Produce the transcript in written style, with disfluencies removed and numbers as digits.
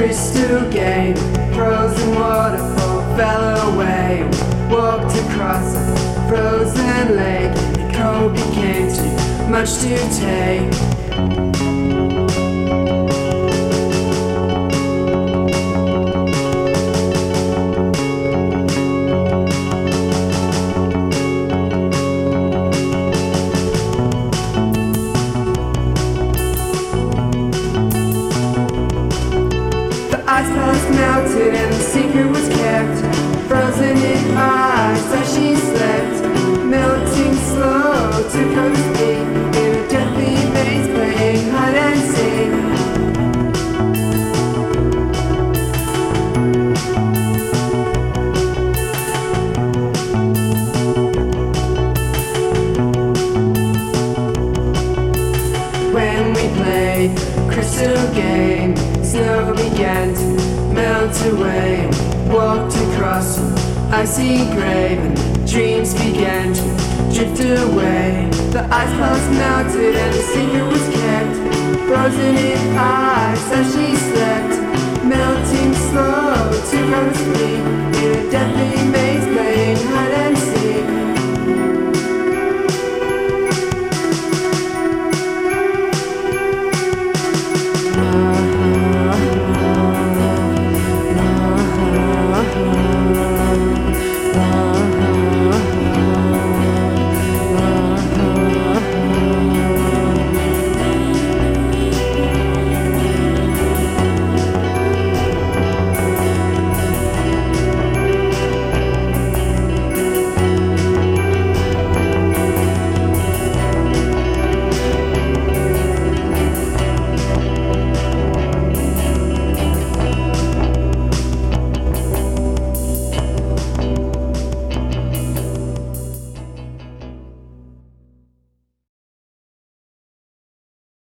crystal game, frozen waterfall fell away. Walked across a frozen lake, the cold became too much to take. Ice palace melted and the secret was kept, frozen in ice as she slept, melting slow to come to me in a deathly maze playing hide and seek. When we played crystal game, snow began to melt away. Walked across an icy grave and dreams began to drift away. The ice palace melted and the secret was kept, frozen in ice as she slept, melting slow to come to sleep